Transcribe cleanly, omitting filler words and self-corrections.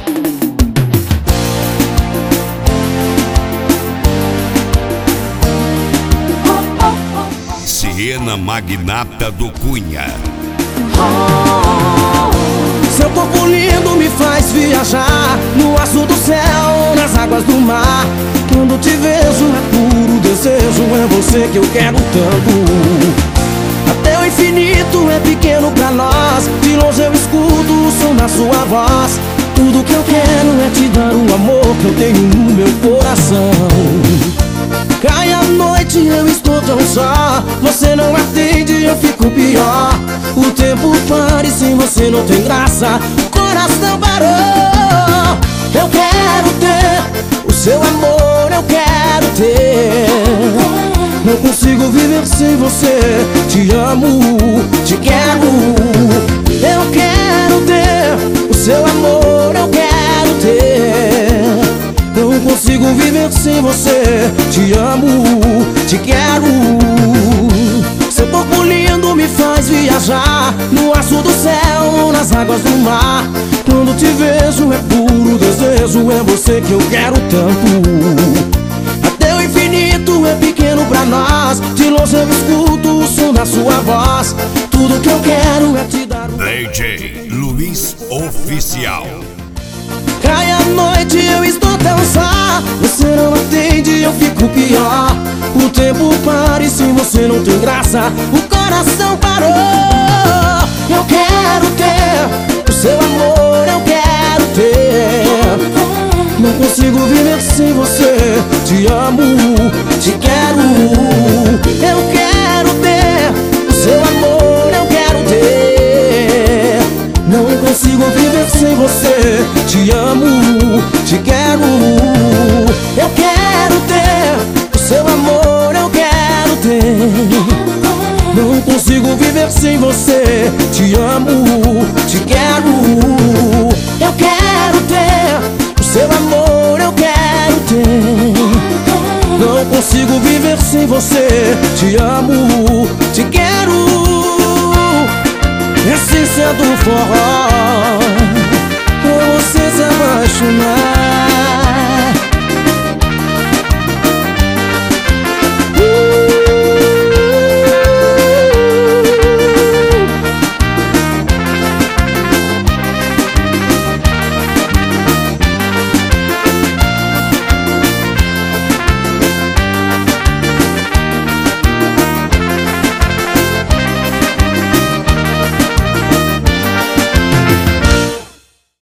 Siena Magnata do Cunha. Seu corpo lindo me faz viajar no azul do céu, nas águas do mar. Quando te vejo é puro desejo, é você que eu quero tanto. Até o infinito é pequeno pra nós, de longe eu escuto o som da sua voz. Tudo que eu quero é te dar o amor que eu tenho no meu coração. Cai a noite, eu estou tão só, você não atende, eu fico pior. O tempo para e sem você não tem graça, o coração parou. Eu quero ter o seu amor, eu quero ter. Não consigo viver sem você, te amo, te quero. Eu quero ter o seu amor, eu quero ter. Não consigo viver sem você, te amo, te quero. Seu corpo lindo me faz viajar no azul do céu, nas águas do mar. Quando te vejo é puro desejo, é você que eu quero tanto. Até o infinito é pequeno pra nós, de longe eu escuto o som da sua voz. Tudo que eu quero é te dar DJ Luiz Oficial. Cai a noite, eu estou tão só, você não atende, eu fico pior. O tempo para e sem você não tem graça, o coração parou. Eu quero ter o seu amor, eu quero ter. Não consigo viver sem você, te amo, te quero. Eu quero ter o seu amor, eu quero ter. Não consigo viver sem você, te amo, te quero. Eu quero ter o seu amor, eu quero ter. Não consigo viver sem você, te amo, te quero. Eu quero ter o seu amor, eu quero ter. Não consigo viver sem você, te amo, te quero. Essência do forró.